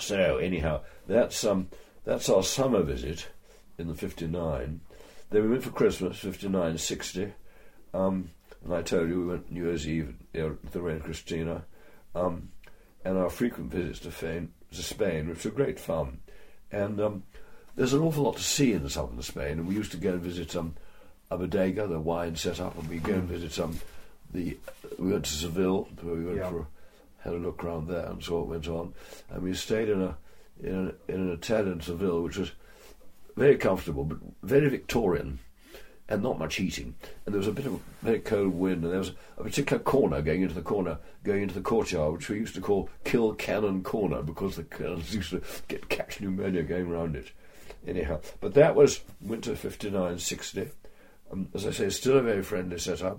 So anyhow, that's our summer visit in the 59. Then we went for Christmas, 59, 60. And I told you we went New Year's Eve with the Reina Cristina. And our frequent visits to Spain, which were great fun. And there's an awful lot to see in southern Spain. And we used to go and visit a bodega, the wine setup, and we go and visit we went to Seville, where we went had a look around there and saw what went on. And we stayed in an hotel in Seville, which was very comfortable, but very Victorian, and not much heating. And there was a bit of a very cold wind, and there was a particular corner going into the courtyard, which we used to call Kill Cannon Corner, because the cannons used to catch pneumonia going around it. Anyhow, but that was winter 59, 60. As I say, still a very friendly setup.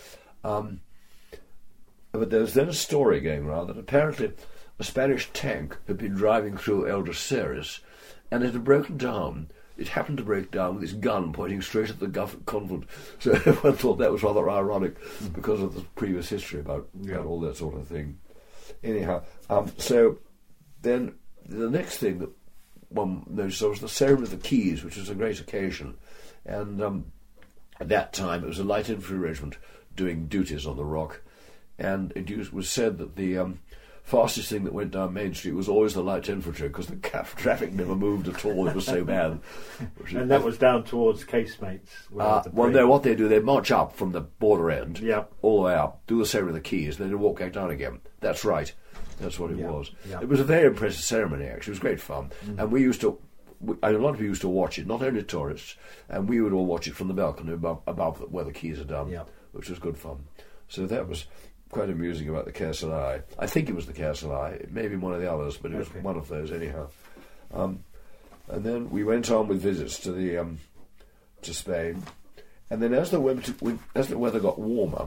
But there was then a story going around that apparently a Spanish tank had been driving through Algeciras, and it had broken down. It happened to break down with its gun pointing straight at the convent. So everyone thought that was rather ironic because of the previous history about all that sort of thing. Anyhow, so then the next thing that one noticed was the ceremony of the keys, which was a great occasion. And at that time, it was a light infantry regiment doing duties on the Rock, and it was said that the fastest thing that went down Main Street was always the light infantry, because the traffic never moved at all. It was so bad. And that was down towards Casemates. No, what they do, they march up from the border end, all the way up, do the ceremony of the keys, then they walk back down again. That's right. That's what it was. It was a very impressive ceremony, actually. It was great fun. And we used to... a lot of people used to watch it, not only tourists, and we would all watch it from the balcony above where the keys are done, which was good fun. So that was quite amusing about the Carcelai. I think it was the Carcelai. It may be one of the others, but it was one of those anyhow. And then we went on with visits to Spain, and then as the weather got warmer,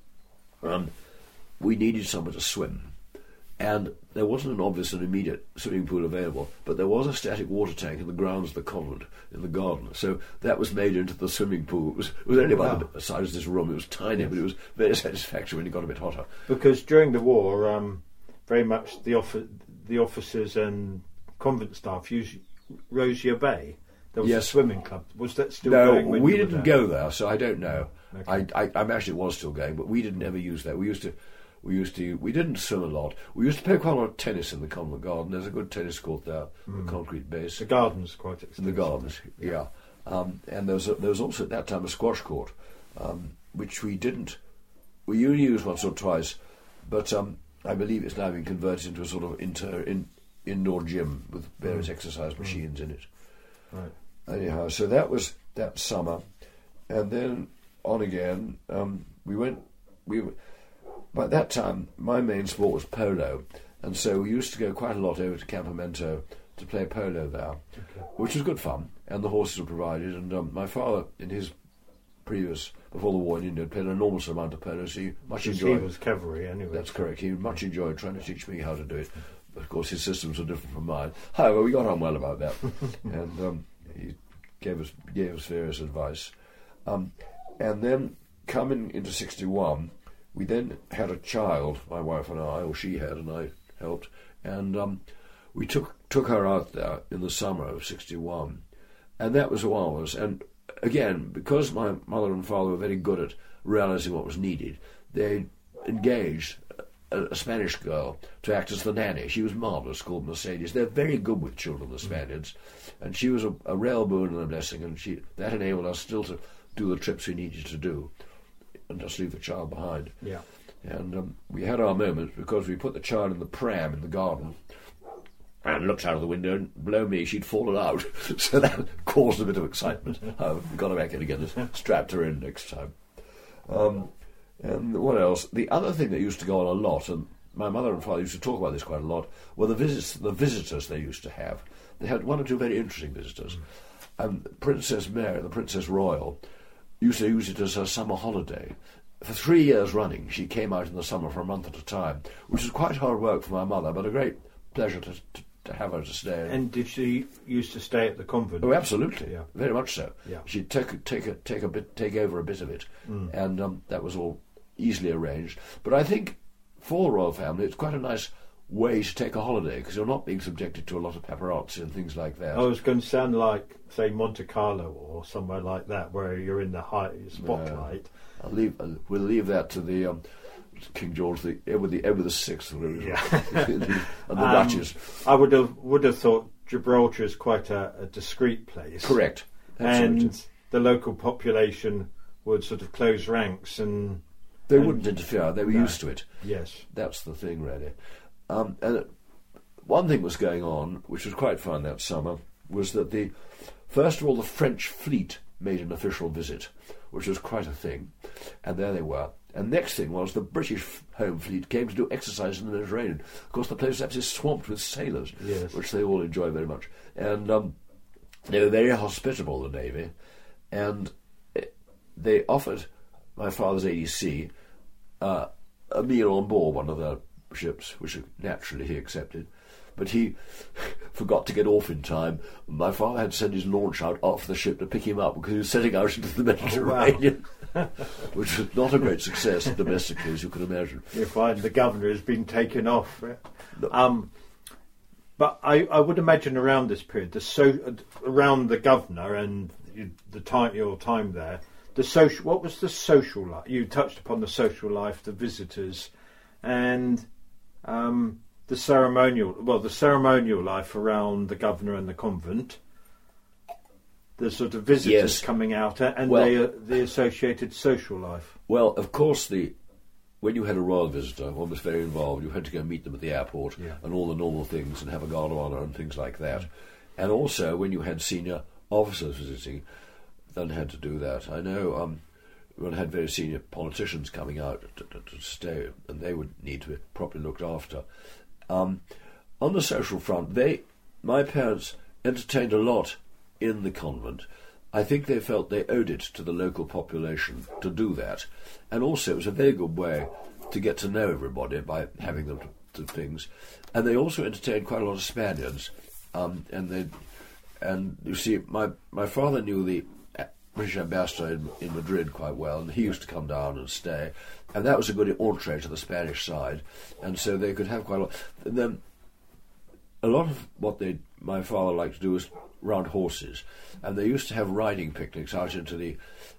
we needed somewhere to swim. And there wasn't an obvious and immediate swimming pool available, but there was a static water tank in the grounds of the convent, in the garden. So that was made into the swimming pool. It was only about the size of this room. It was tiny, but it was very satisfactory when it got a bit hotter. Because during the war, very much the officers and convent staff used Rosier Bay. There was a swimming club. Was that still going? No, we didn't go there, so I don't know. Okay. I'm actually, it was still going, but we didn't ever use that. We didn't swim a lot. We used to play quite a lot of tennis in the convent garden. There's a good tennis court there, a concrete base. The garden's quite extensive. In the gardens, yeah. And there was also at that time a squash court, which we didn't. We only used once or twice, but I believe it's now been converted into a sort of indoor gym with various exercise machines in it. Right. Anyhow, so that was that summer, and then on again. By that time, my main sport was polo, and so we used to go quite a lot over to Campamento to play polo there, which was good fun, and the horses were provided. And my father, in his before the war in India, played an enormous amount of polo, so he much enjoyed. He was cavalry anyway. That's correct. He much enjoyed trying to teach me how to do it. But of course, his systems were different from mine. However, we got on well about that, and he gave us various advice. And then coming into 61. We then had a child, my wife and I, or she had, and I helped, and we took her out there in the summer of 61, and that was marvellous. And again, because my mother and father were very good at realising what was needed, they engaged a Spanish girl to act as the nanny. She was marvellous, called Mercedes. They're very good with children, the Spaniards, and she was a real boon and a blessing, and that enabled us still to do the trips we needed to do and just leave the child behind. Yeah. And we had our moments because we put the child in the pram in the garden and looked out of the window, and below me she'd fallen out. So that caused a bit of excitement. We got her back in again and strapped her in next time. And what else? The other thing that used to go on a lot, and my mother and father used to talk about this quite a lot, were the visitors they used to have. They had one or two very interesting visitors. And Princess Mary, the Princess Royal, used to use it as her summer holiday. For 3 years running, she came out in the summer for a month at a time, which was quite hard work for my mother, but a great pleasure to have her to stay. And did she used to stay at the convent? Oh, absolutely, yeah. Very much so. Yeah. She'd take over a bit of it, and that was all easily arranged. But I think for the royal family, it's quite a nice way to take a holiday, because you're not being subjected to a lot of paparazzi and things like that. I was going to sound like, say, Monte Carlo or somewhere like that, where you're in the high spotlight. We'll leave that to the King George, Edward the Sixth, and the Duchess. I would have thought Gibraltar is quite a discreet place. Correct. Absolutely. And the local population would sort of close ranks and... They wouldn't interfere. They were used to it. Yes. That's the thing, really. And one thing was going on, which was quite fun that summer, was that first of all, the French fleet made an official visit, which was quite a thing. And there they were. And next thing was the British Home Fleet came to do exercise in the Mediterranean. Of course, the place was absolutely swamped with sailors, which they all enjoy very much. And they were very hospitable, the Navy, and they offered my father's ADC a meal on board one of their ships, which naturally he accepted. But he forgot to get off in time. My father had to send his launch out off the ship to pick him up because he was setting out into the Mediterranean, which was not a great success domestically, as you can imagine. You find the governor has been taken off. No. But I would imagine around this period, around the governor and your time there, what was the social life? You touched upon the social life, the visitors, and the ceremonial life around the governor and the convent, the sort of visitors coming out, and the associated social life. Well, of course, when you had a royal visitor, one was very involved. You had to go meet them at the airport and all the normal things and have a guard of honour and things like that. And also, when you had senior officers visiting, then had to do that. I know one had very senior politicians coming out to stay, and they would need to be properly looked after. On the social front, my parents entertained a lot in the convent. I think they felt they owed it to the local population to do that. And also it was a very good way to get to know everybody by having them to things. And they also entertained quite a lot of Spaniards. And you see, my father knew the British ambassador in Madrid quite well, and he used to come down and stay. And that was a good entree to the Spanish side. And so they could have quite a lot. And then a lot of what my father liked to do was round horses, and they used to have riding picnics out into the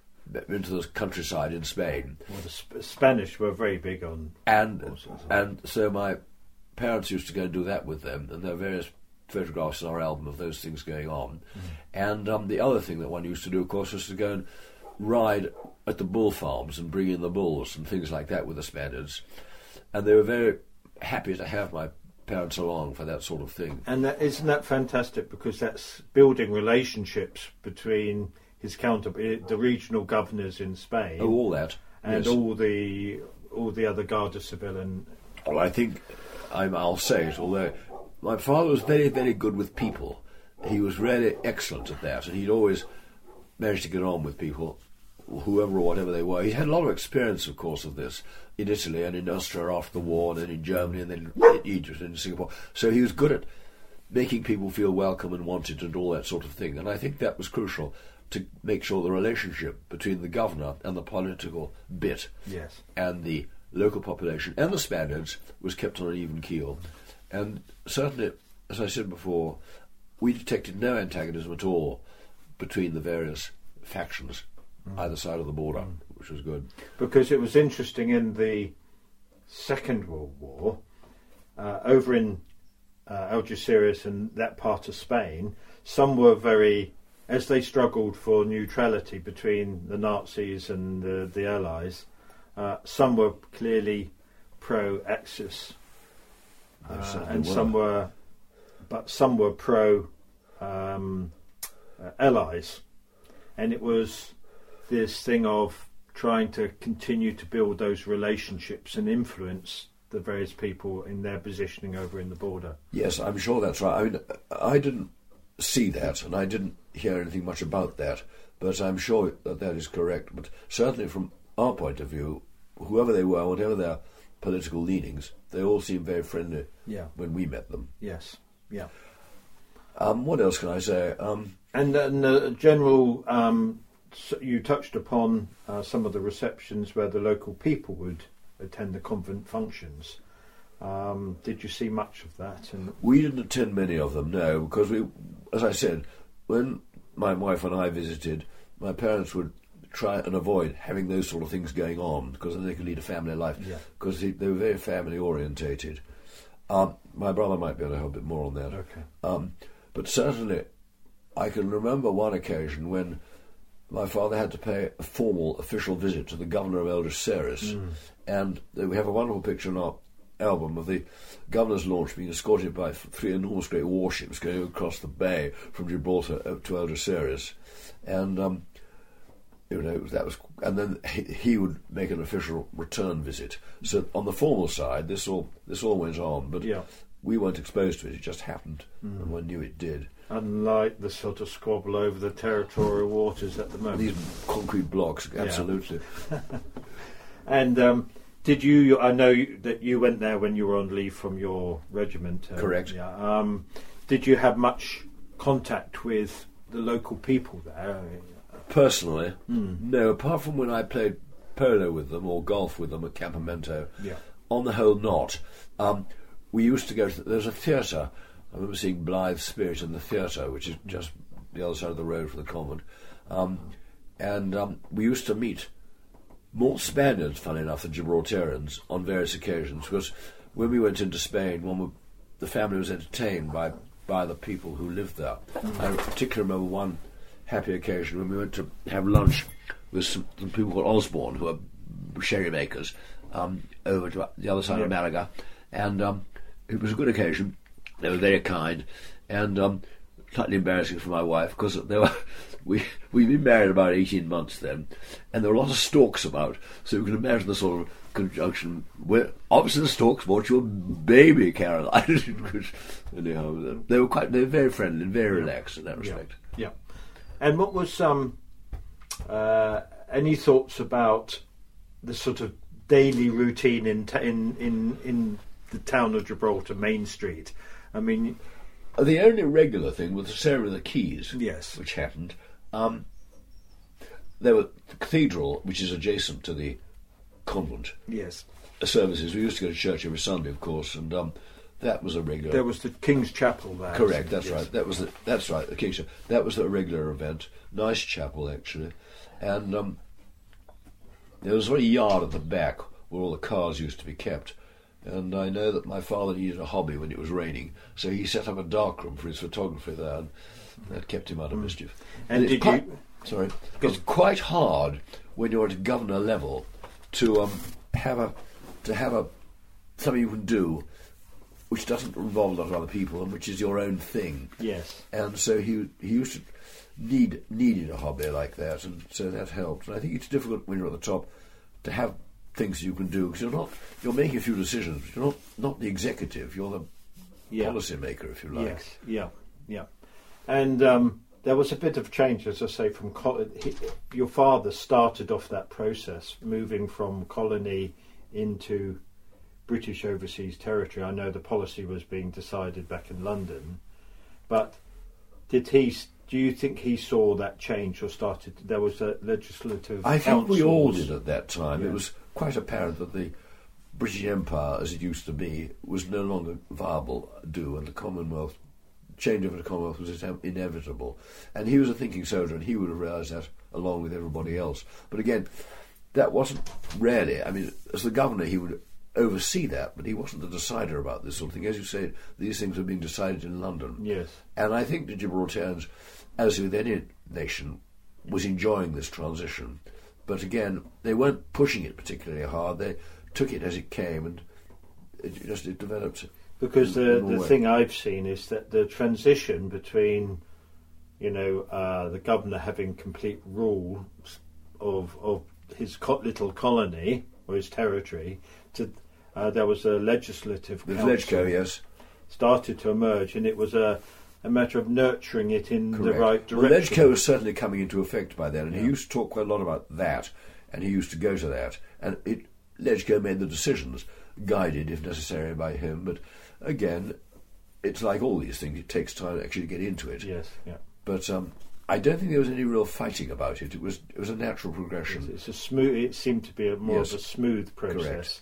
countryside in Spain. Well, the Spanish were very big on horses. And so my parents used to go and do that with them, and there are various photographs in our album of those things going on. And the other thing that one used to do, of course, was to go and ride at the bull farms and bring in the bulls and things like that with the Spaniards. And they were very happy to have my parents along for that sort of thing. And isn't that fantastic, because that's building relationships between his the regional governors in Spain. Oh, all that. And all the other Guardia Civil. And well, I think I'll say it, although my father was very, very good with people. He was really excellent at that, and he'd always managed to get on with people, whoever or whatever they were. He had a lot of experience, of course, of this in Italy and in Austria after the war, and then in Germany, and then in Egypt and in Singapore. So he was good at making people feel welcome and wanted and all that sort of thing. And I think that was crucial to make sure the relationship between the governor and the political bit and the local population and the Spaniards was kept on an even keel. And certainly, as I said before, we detected no antagonism at all between the various factions either side of the border, which was good. Because it was interesting in the Second World War, over in Algeciras and that part of Spain, some were as they struggled for neutrality between the Nazis and the Allies, some were clearly pro-Axis, and some were pro Allies, and it was this thing of trying to continue to build those relationships and influence the various people in their positioning over in the border. Yes, I'm sure that's right. I mean, I didn't see that, and I didn't hear anything much about that, but I'm sure that is correct. But certainly from our point of view, whoever they were, whatever their political leanings, they all seemed very friendly when we met them. Yes, yeah. What else can I say? And the general... you touched upon some of the receptions where the local people would attend the convent functions. Did you see much of that? And we didn't attend many of them, no, because we, as I said, when my wife and I visited, my parents would try and avoid having those sort of things going on because then they could lead a family life. Because they were very family orientated. My brother might be able to help a bit more on that. Okay. But certainly, I can remember one occasion when my father had to pay a formal official visit to the governor of Algeciras, and we have a wonderful picture in our album of the governor's launch being escorted by 3 enormous great warships going across the bay from Gibraltar to Algeciras, and that was, and then he would make an official return visit. So on the formal side, this all went on, but we weren't exposed to it. It just happened, and one knew it did. Unlike the sort of squabble over the territorial waters at the moment. These concrete blocks, absolutely. And did you? I know that you went there when you were on leave from your regiment. Correct. Did you have much contact with the local people there? Personally, no. Apart from when I played polo with them or golf with them at Campamento. On the whole, not. We used to go to. There's a theatre. I remember seeing Blythe Spirit in the theatre, which is just the other side of the road from the convent. And we used to meet more Spaniards, funny enough, than Gibraltarians on various occasions, because when we went into Spain, the family was entertained by the people who lived there. I particularly remember one happy occasion when we went to have lunch with some people called Osborne, who are sherry makers, over to the other side of Malaga. And it was a good occasion. They were very kind, and slightly embarrassing for my wife because we'd been married about 18 months then, and there were a lot of storks about. So you can imagine the sort of conjunction where opposite the storks brought your baby, Caroline. Anyhow, they were very friendly and very relaxed in that respect. Yeah. And what was any thoughts about the sort of daily routine in the town of Gibraltar, Main Street? I mean, the only regular thing was the ceremony of the keys, which happened. There was the cathedral, which is adjacent to the convent. Services. We used to go to church every Sunday, of course, and that was a regular. There was the King's Chapel there. Correct. That's right. That's right. The King's Chapel. That was a regular event. Nice chapel, actually, and there was a very yard at the back where all the cars used to be kept. And I know that my father needed a hobby when it was raining, so he set up a darkroom for his photography there, and that kept him out of mischief. And it's quite hard when you're at a governor level to have something you can do which doesn't involve a lot of other people and which is your own thing. And so he used to needed a hobby like that, and so that helped. And I think it's difficult when you're at the top to have things you can do because you're making a few decisions. You're not the executive. You're the policy maker, if you like. And there was a bit of change, as I say, from your father started off that process, moving from colony into British overseas territory. I know the policy was being decided back in London, but do you think he saw that change or started? There was a legislative. I think we all did at that time. It was quite apparent that the British Empire, as it used to be, was no longer viable, and the Commonwealth, change over to Commonwealth was inevitable. And he was a thinking soldier, and he would have realised that along with everybody else. But again, that wasn't really. I mean, as the governor, he would oversee that, but he wasn't the decider about this sort of thing. As you say, these things were being decided in London. And I think the Gibraltarians, as with any nation, was enjoying this transition. But again, they weren't pushing it particularly hard. They took it as it came, and it developed. Because the thing I've seen is that the transition between, the governor having complete rule of his little colony or his territory, to there was a legislative council. Legco, started to emerge, and it was a matter of nurturing it in the right direction. Well, Legco was certainly coming into effect by then, and he used to talk quite a lot about that, and he used to go to that. And Legco made the decisions, guided, if necessary, by him. But again, it's like all these things, it takes time to actually get into it. But I don't think there was any real fighting about it. It was a natural progression. It seemed to be more of a smooth process.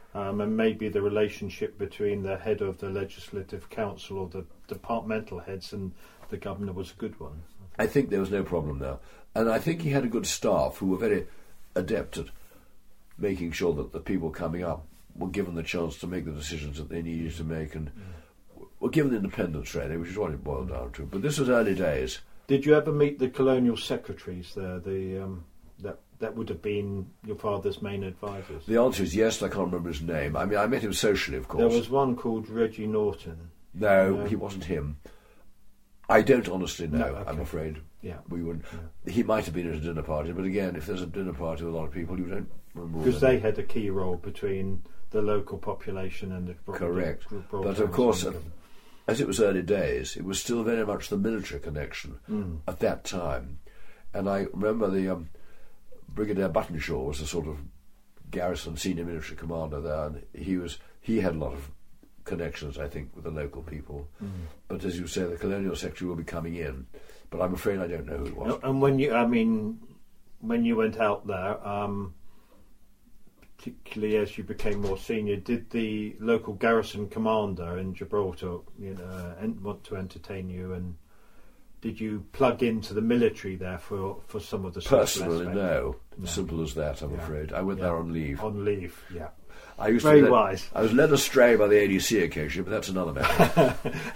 and maybe the relationship between the head of the Legislative Council or the departmental heads and the governor was a good one. I think there was no problem there. And I think he had a good staff who were very adept at making sure that the people coming up were given the chance to make the decisions that they needed to make and were given independence, really, which is what it boiled down to. But this was early days. Did you ever meet the colonial secretaries there, that would have been your father's main advisors? The answer is yes, I can't remember his name. I mean, I met him socially, of course. There was one called Reggie Norton. No, he wasn't him. I don't honestly know, No, okay. I'm afraid. Yeah. We wouldn't. Yeah. He might have been at a dinner party, but again, if there's a dinner party with a lot of people, you don't remember all Because their they names. had a key role between the local population and the Correct. broad But of course, government. as it was early days, it was still very much the military connection at that time. And I remember the Brigadier Buttonshaw was a sort of garrison senior military commander there, and he had a lot of connections, I think, with the local people. But as you say, the colonial secretary will be coming in, but I'm afraid I don't know who it was. And when you went out there, particularly as you became more senior, did the local garrison commander in Gibraltar, want to entertain you, and did you plug into the military there for some of the social Personally, aspect? no. No. Simple as that, I'm Yeah. afraid. I went there on leave. On leave, yeah. I used Very to be wise. I was led astray by the ADC occasionally, but that's another matter.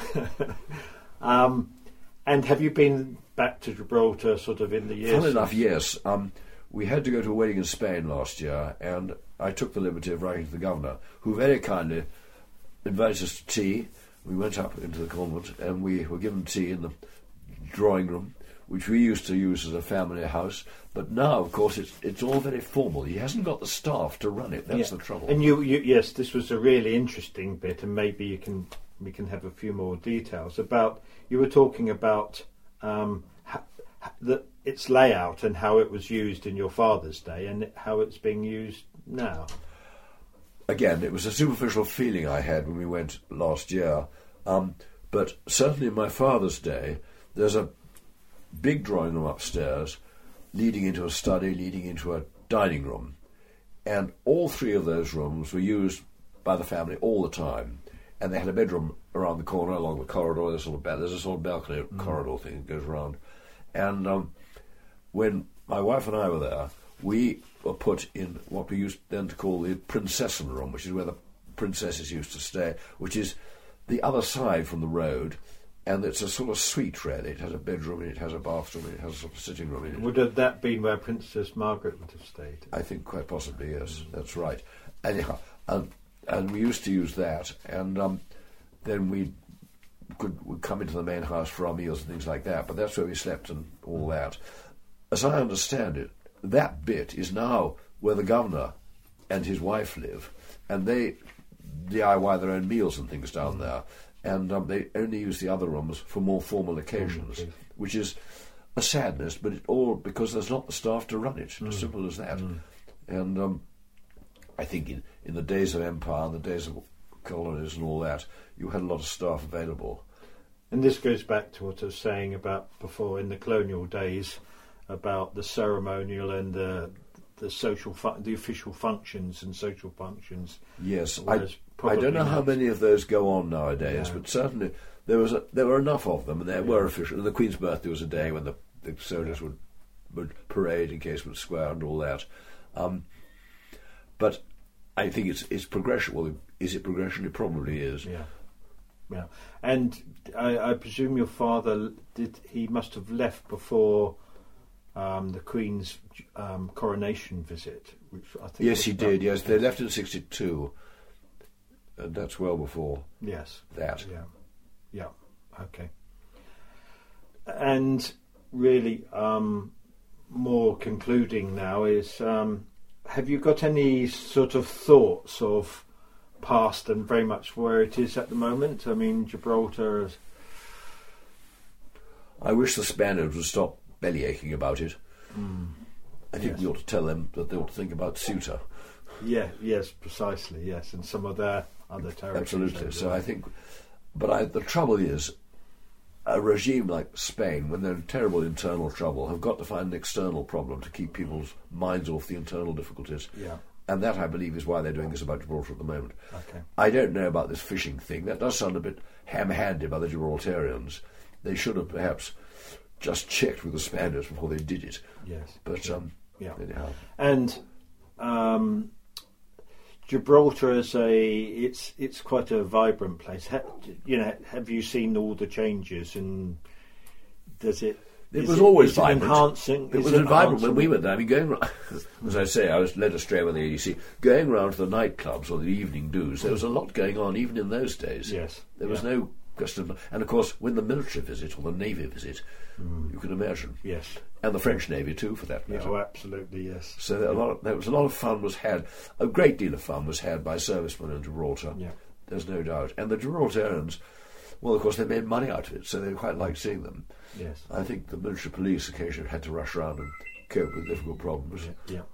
And have you been back to Gibraltar sort of in the years? Funnily enough, yes. We had to go to a wedding in Spain last year, and I took the liberty of writing to the governor, who very kindly invited us to tea. We went up into the convent, and we were given tea in the drawing room, which we used to use as a family house. But now, of course, it's all very formal. He hasn't got the staff to run it. That's the trouble. And yes, this was a really interesting bit, and maybe we can have a few more details about. You were talking about its layout and how it was used in your father's day, and how it's being used now. Again, it was a superficial feeling I had when we went last year. But certainly in my father's day, there's a big drawing room upstairs, leading into a study, leading into a dining room. And all three of those rooms were used by the family all the time. And they had a bedroom around the corner along the corridor. There's a sort of balcony corridor thing that goes around. And when my wife and I were there, we were put in what we used then to call the princessan room, which is where the princesses used to stay, which is the other side from the road. And it's a sort of suite, really. It has a bedroom, and it has a bathroom, and it has a sort of sitting room in it. Would have that been where Princess Margaret would have stayed? I think quite possibly, yes. That's right. Anyhow, and we used to use that, and then we'd come into the main house for our meals and things like that, but that's where we slept and all that. As I understand it, that bit is now where the governor and his wife live, and they DIY their own meals and things down there. And they only use the other rooms for more formal occasions, which is a sadness, but it all because there's not the staff to run it. As simple as that. And I think in the days of empire, and the days of colonies and all that, you had a lot of staff available. And this goes back to what I was saying about before in the colonial days, about the ceremonial and the social, the official functions and social functions. Yes, I don't know how many of those go on nowadays, but certainly there were enough of them, and there were official. And the Queen's birthday was a day when the soldiers would parade in Casement Square and all that. But I think it's progression. Well, is it progression? It probably is. Yeah. And I presume your father he must have left before the Queen's coronation visit, which I think. Yes, he did. Yes, they left in '62. And that's well before that. Yeah. Okay. And really, more concluding now is, have you got any sort of thoughts of past and very much where it is at the moment? I mean, Gibraltar is... I wish the Spaniards would stop bellyaching about it. I think we ought to tell them that they ought to think about Ceuta. Yeah, yes, precisely, yes, and some of their other territories. Absolutely. So I think, the trouble is, a regime like Spain, when they're in terrible internal trouble, have got to find an external problem to keep people's minds off the internal difficulties. Yeah. And that, I believe, is why they're doing this about Gibraltar at the moment. Okay. I don't know about this fishing thing. That does sound a bit ham-handed by the Gibraltarians. They should have perhaps just checked with the Spaniards before they did it. Yes. But anyhow. And Gibraltar is it's quite a vibrant place. Have you seen all the changes, and does it? It was always vibrant. Enhancing. It was vibrant when we were there. I mean, going as I say, I was led astray by the AEC. Going round to the nightclubs or the evening do's, there was a lot going on even in those days. Yes, there was no question. And of course, when the military visit or the navy visit, you can imagine. Yes, and the French navy too, for that matter. Oh, absolutely, yes. So there was a lot of fun was had. A great deal of fun was had by servicemen in Gibraltar. Yeah, there's no doubt. And the Gibraltarians, well, of course, they made money out of it, so they quite liked seeing them. Yes. I think the military police occasionally had to rush around and cope with difficult problems. Yeah.